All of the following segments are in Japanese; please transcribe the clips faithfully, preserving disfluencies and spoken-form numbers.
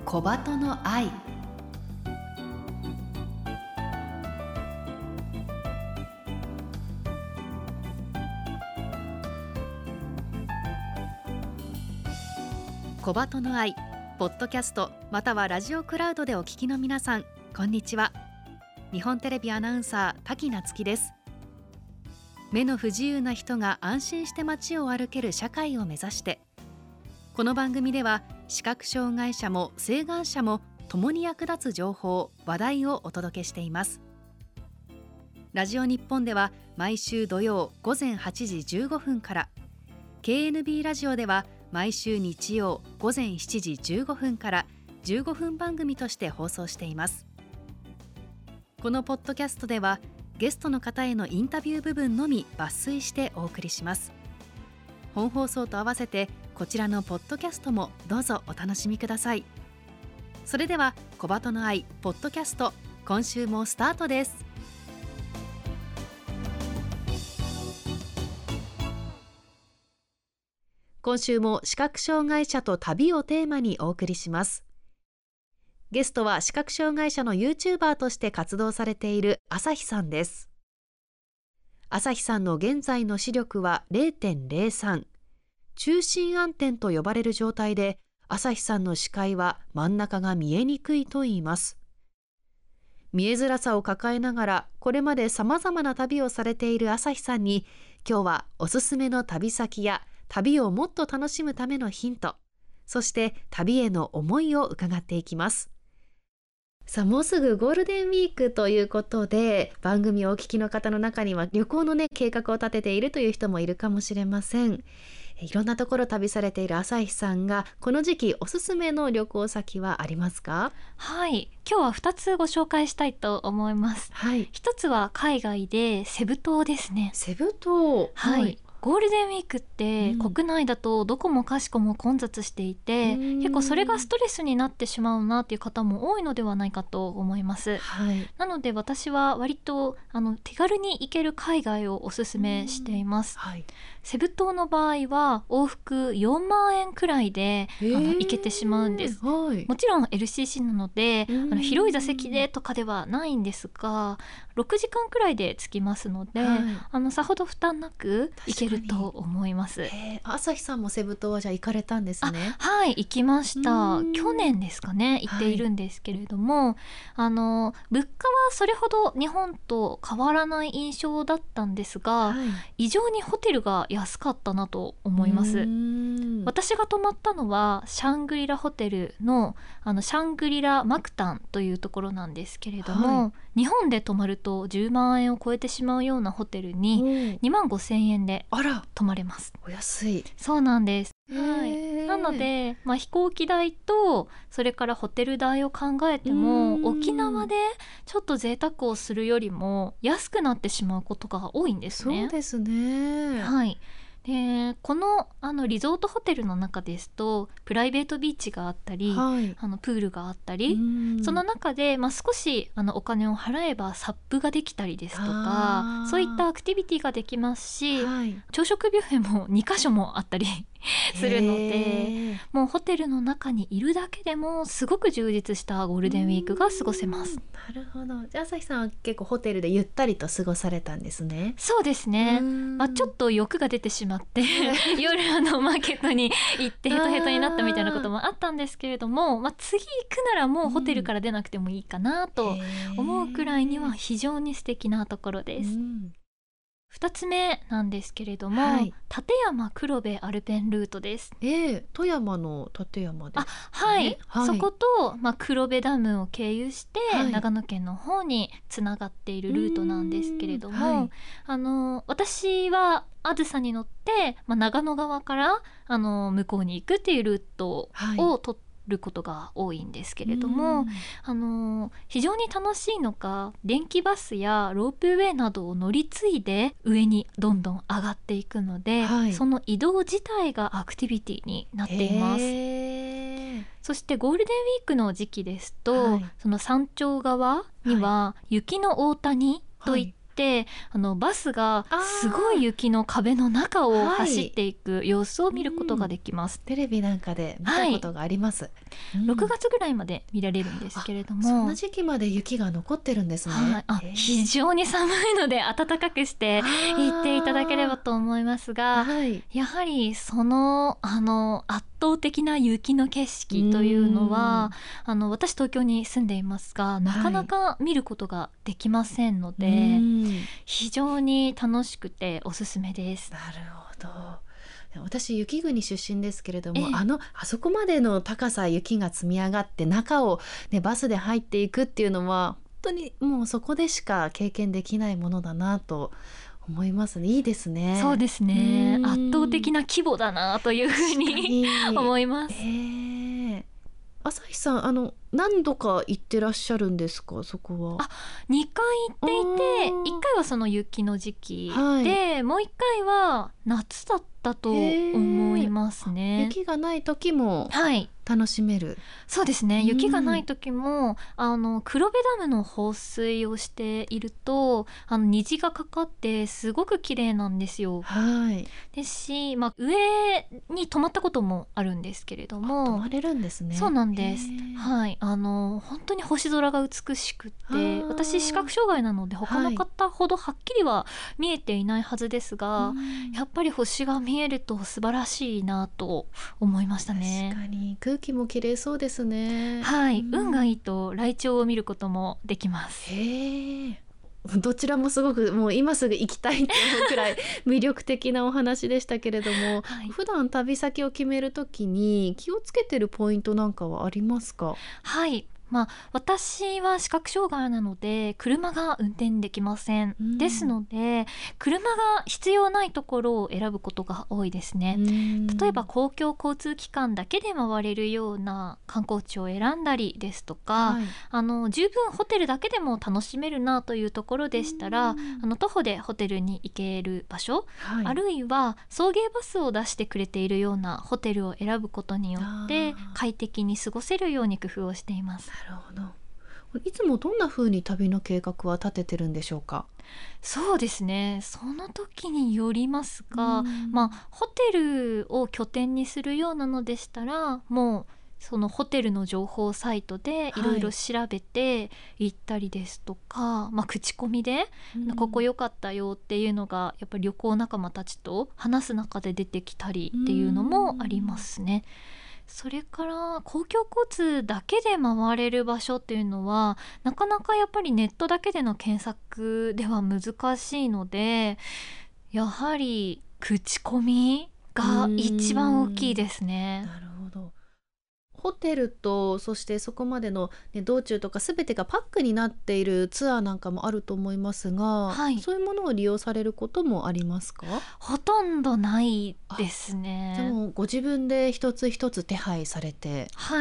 小鳩の愛。小鳩の愛ポッドキャストまたはラジオクラウドでお聞きの皆さん、こんにちは。日本テレビアナウンサー滝夏希です。目の不自由な人が安心して街を歩ける社会を目指して、この番組では視覚障害者も晴眼者も共に役立つ情報・話題をお届けしています。ラジオ日本では毎週土曜午前はちじじゅうごふんから、 ケーエヌビー ラジオでは毎週日曜午前しちじじゅうごふんからじゅうごふん番組として放送しています。このポッドキャストではゲストの方へのインタビュー部分のみ抜粋してお送りします。本放送と合わせてこちらのポッドキャストもどうぞお楽しみください。それでは小鳩の愛ポッドキャスト、今週もスタートです。今週も視覚障害者と旅をテーマにお送りします。ゲストは視覚障害者の YouTuber として活動されている朝日さんです。朝日さんの現在の視力は れいてんれいさん、中心暗点と呼ばれる状態で、朝日さんの視界は真ん中が見えにくいといいます。見えづらさを抱えながらこれまで様々な旅をされている朝日さんに、今日はおすすめの旅先や旅をもっと楽しむためのヒント、そして旅への思いを伺っていきます。さあ、もうすぐゴールデンウィークということで、番組をお聞きの方の中には旅行のね計画を立てているという人もいるかもしれません。いろんなところ旅されている朝日さんが、この時期おすすめの旅行先はありますか？ はい、今日はふたつご紹介したいと思います。 はい、 ひとつは海外でセブ島ですね。 セブ島、 はい、はい、ゴールデンウィークって国内だとどこもかしこも混雑していて、うん、結構それがストレスになってしまうなっていう方も多いのではないかと思います。 はい、 なので私は割とあの手軽に行ける海外をおすすめしています。はい、セブ島の場合は往復よんまんえんくらいで、えー、あの行けてしまうんです。はい、もちろん エルシーシー なのであの広い座席でとかではないんですが、ろくじかんくらいで着きますので、はい、あのさほど負担なく行けると思います。 朝日さんもセブ島はじゃあ行かれたんですね？ はい、行きました。去年ですかね、行っているんですけれども、はい、あの物価はそれほど日本と変わらない印象だったんですが、はい、異常にホテルが安かったなと思います。私が泊まったのはシャングリラホテル の, あのシャングリラマクタンというところなんですけれども、はい、日本で泊まるとじゅうまんえんを超えてしまうようなホテルににまんごせんえんで泊まれます。 お安い。 そうなんです。はい、なので、まあ、飛行機代とそれからホテル代を考えても、沖縄でちょっと贅沢をするよりも安くなってしまうことが多いんですね。 そうですね。 はい、でこの、あのリゾートホテルの中ですとプライベートビーチがあったり、はい、あのプールがあったり、その中で、まあ、少しあのお金を払えばサップができたりですとか、そういったアクティビティができますし、はい、朝食ビュッフェもにかしょもあったりするので、もうホテルの中にいるだけでもすごく充実したゴールデンウィークが過ごせます。 なるほど。じゃあ朝日さんは結構ホテルでゆったりと過ごされたんですね？ そうですね、まあ、ちょっと欲が出てしまって夜あのマーケットに行ってヘトヘトになったみたいなこともあったんですけれども、まあ、次行くならもうホテルから出なくてもいいかなと思うくらいには非常に素敵なところです。ふたつめなんですけれども、はい、立山黒部アルペンルートです。 えー、富山の立山です、ね、 あ、はい、はい、そこと、まあ、黒部ダムを経由して、はい、長野県の方につながっているルートなんですけれども、はい、あの私はあずさに乗って、まあ、長野側からあの向こうに行くっていうルートを取ってることが多いんですけれども、あの非常に楽しいのが電気バスやロープウェイなどを乗り継いで上にどんどん上がっていくので、はい、その移動自体がアクティビティになっています。そしてゴールデンウィークの時期ですと、はい、その山頂側には雪の大谷といってあのバスがすごい雪の壁の中を走っていく様子を見ることができます、 はい、テレビなんかで見たことがあります、はいうん、ろくがつぐらいまで見られるんですけれども、 そんな時期まで雪が残ってるんですね、 はい、あ非常に寒いので暖かくして行っていただければと思いますが、はい、やはりその、あの圧倒的な雪の景色というのはあの私東京に住んでいますがなかなか見ることができませんので、はい、非常に楽しくておすすめです。 なるほど。私雪国出身ですけれども、ええ、あのあそこまでの高さ雪が積み上がって中を、ね、バスで入っていくっていうのは本当にもうそこでしか経験できないものだなと思いますね。いいですね。 そうですね。圧倒的な規模だなというふうに思います。えー、朝日さんあの何度か行ってらっしゃるんですか、そこは。 あ、にかい行っていて、いっかいはその雪の時期で、はい、もういっかいは夏だったと思いますね。 雪がない時も楽しめる、はい、 そうですね。雪がない時も、うん、あの黒部ダムの放水をしているとあの虹がかかってすごく綺麗なんですよ、はい、ですし、まあ、上に泊まったこともあるんですけれども、 泊まれるんですね。 そうなんです、はい、あの本当に星空が美しくって私視覚障害なので他の方ほどはっきりは見えていないはずですが、はい、やっぱり星が見えると素晴らしいなと思いましたね。 確かに空気も綺麗そうですね。 はい、運がいいとライチョウを見ることもできます。 へー、どちらもすごくもう今すぐ行きたいっていうくらい魅力的なお話でしたけれども、はい、普段旅先を決めるときに気をつけてるポイントなんかはありますか？ はい、まあ、私は視覚障害なので車が運転できません、うん、ですので車が必要ないところを選ぶことが多いですね、うん、例えば公共交通機関だけで回れるような観光地を選んだりですとか、はい、あの十分ホテルだけでも楽しめるなというところでしたら、うん、あの徒歩でホテルに行ける場所、はい、あるいは送迎バスを出してくれているようなホテルを選ぶことによって快適に過ごせるように工夫をしています。 なるほど。いつもどんな風に旅の計画は立ててるんでしょうか？ そうですね、その時によりますが、まあ、ホテルを拠点にするようなのでしたらもうそのホテルの情報サイトでいろいろ調べて行ったりですとか、はい、まあ、口コミで、うん、ここ良かったよっていうのがやっぱり旅行仲間たちと話す中で出てきたりっていうのもありますね。それから公共交通だけで回れる場所っていうのはなかなかやっぱりネットだけでの検索では難しいのでやはり口コミが一番大きいですね。 なるほど。ホテルとそしてそこまでの、ね、道中とか全てがパックになっているツアーなんかもあると思いますが、はい、そういうものを利用されることもありますか？ ほとんどないですね。 でもご自分で一つ一つ手配されて、 はい、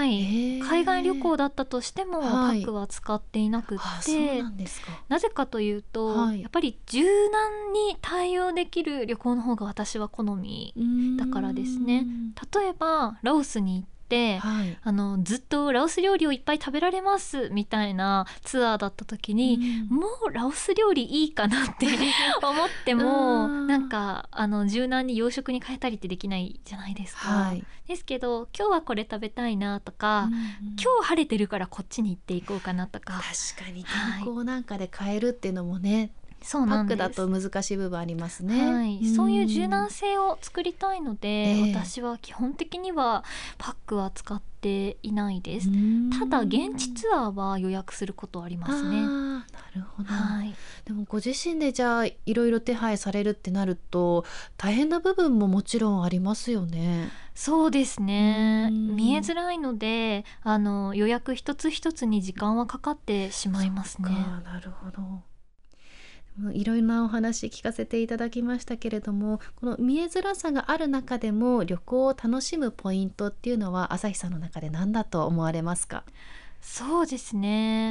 海外旅行だったとしても、はい、パックは使っていなくって、 そうなんですか。 なぜかというと、はい、やっぱり柔軟に対応できる旅行の方が私は好みだからですね。例えばラオスに行ってではい、あのずっとラオス料理をいっぱい食べられますみたいなツアーだった時に、うん、もうラオス料理いいかなって思ってもなんかあの柔軟に洋食に変えたりってできないじゃないですか、はい、ですけど今日はこれ食べたいなとか、うんうん、今日晴れてるからこっちに行っていこうかなとか。 確かに天候なんかで変えるっていうのもね、はい、そうなんです。パックだと難しい部分ありますね、 はい、そういう柔軟性を作りたいので、えー、私は基本的にはパックは使っていないです。ただ現地ツアーは予約することありますね。 あ、なるほど、はい、でもご自身でじゃあいろいろ手配されるってなると大変な部分ももちろんありますよね。 そうですね、見えづらいのであの予約一つ一つに時間はかかってしまいますね。 なるほど。いろいろなお話聞かせていただきましたけれども、この見えづらさがある中でも旅行を楽しむポイントっていうのは朝日さんの中で何だと思われますか？ そうですね、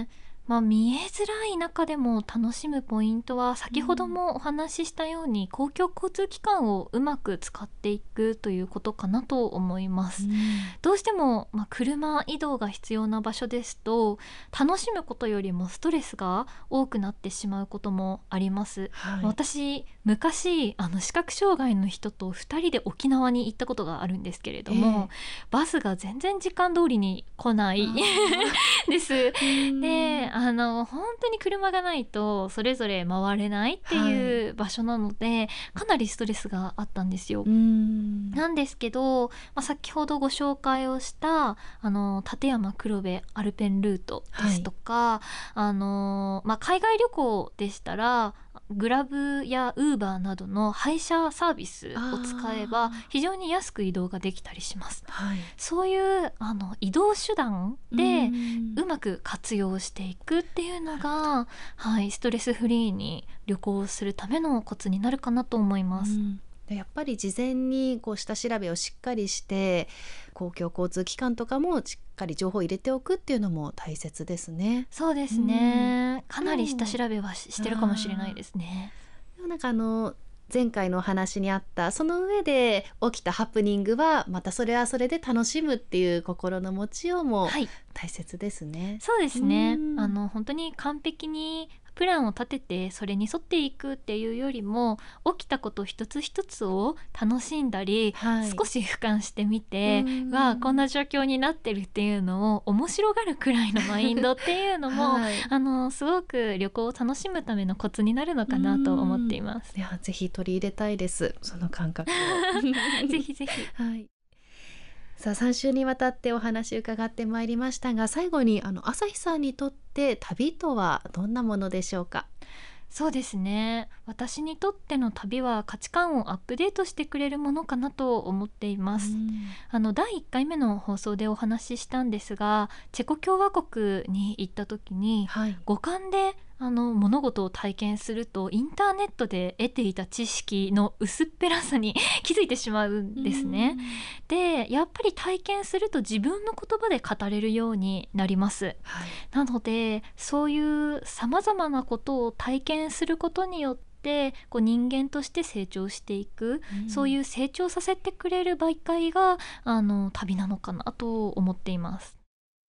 まあ、見えづらい中でも楽しむポイントは先ほどもお話ししたように、うん、公共交通機関をうまく使っていくということかなと思います、うん、どうしても、まあ、車移動が必要な場所ですと楽しむことよりもストレスが多くなってしまうこともあります、はい、私昔あの視覚障害の人とふたりで沖縄に行ったことがあるんですけれども、えー、バスが全然時間通りに来ないですであの本当に車がないとそれぞれ回れないっていう場所なので、はい、かなりストレスがあったんですよ。うんなんですけど、まあ、先ほどご紹介をしたあの立山黒部アルペンルートですとか、はいあのまあ、海外旅行でしたらグラブやウーバーなどの配車サービスを使えば非常に安く移動ができたりします、はい、そういうあの移動手段でうまく活用していくっていうのが、はい、ストレスフリーに旅行するためのコツになるかなと思います。うんやっぱり事前にこう下調べをしっかりして公共交通機関とかもしっかり情報を入れておくっていうのも大切ですね。 そうですね、うん、かなり下調べは し, してるかもしれないですね。 でもなんかあの前回のお話にあったその上で起きたハプニングはまたそれはそれで楽しむっていう心の持ちようも大切ですね、はい、 そうですね、うん、あの本当に完璧にプランを立ててそれに沿っていくっていうよりも起きたこと一つ一つを楽しんだり、はい、少し俯瞰してみてはこんな状況になってるっていうのを面白がるくらいのマインドっていうのも、はい、あのすごく旅行を楽しむためのコツになるのかなと思っています。 いやぜひ取り入れたいですその感覚をぜひぜひ、 はいさあさん週にわたってお話伺ってまいりましたが最後にあの朝日さんにとって旅とはどんなものでしょうか。 そうですね私にとっての旅は価値観をアップデートしてくれるものかなと思っています。あのだいいっかいめの放送でお話ししたんですがチェコ共和国に行った時に、はい、五感であの物事を体験するとインターネットで得ていた知識の薄っぺらさに気づいてしまうんですね。でやっぱり体験すると自分の言葉で語れるようになります、はい、なのでそういうさまざまなことを体験することによってこう人間として成長していく、うん、そういう成長させてくれる媒介があの旅なのかなと思っています。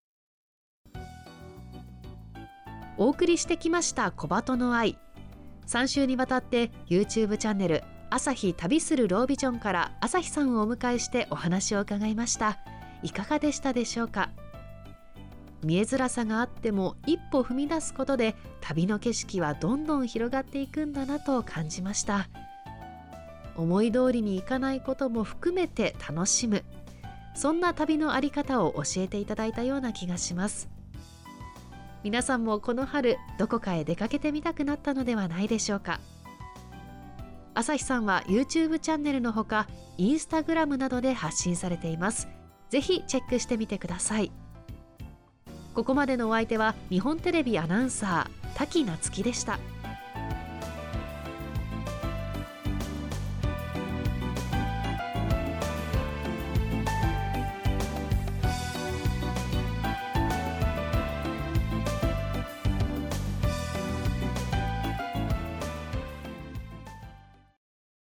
お送りしてきました小鳩の愛さん週にわたって YouTube チャンネル朝日旅するロービジョンから朝日さんをお迎えしてお話を伺いました。いかがでしたでしょうか。見えづらさがあっても一歩踏み出すことで旅の景色はどんどん広がっていくんだなと感じました。思い通りにいかないことも含めて楽しむそんな旅のあり方を教えていただいたような気がします。皆さんもこの春どこかへ出かけてみたくなったのではないでしょうか。朝日さんは YouTube チャンネルのほか Instagram などで発信されています。ぜひチェックしてみてください。ここまでのお相手は日本テレビアナウンサー滝夏希でした。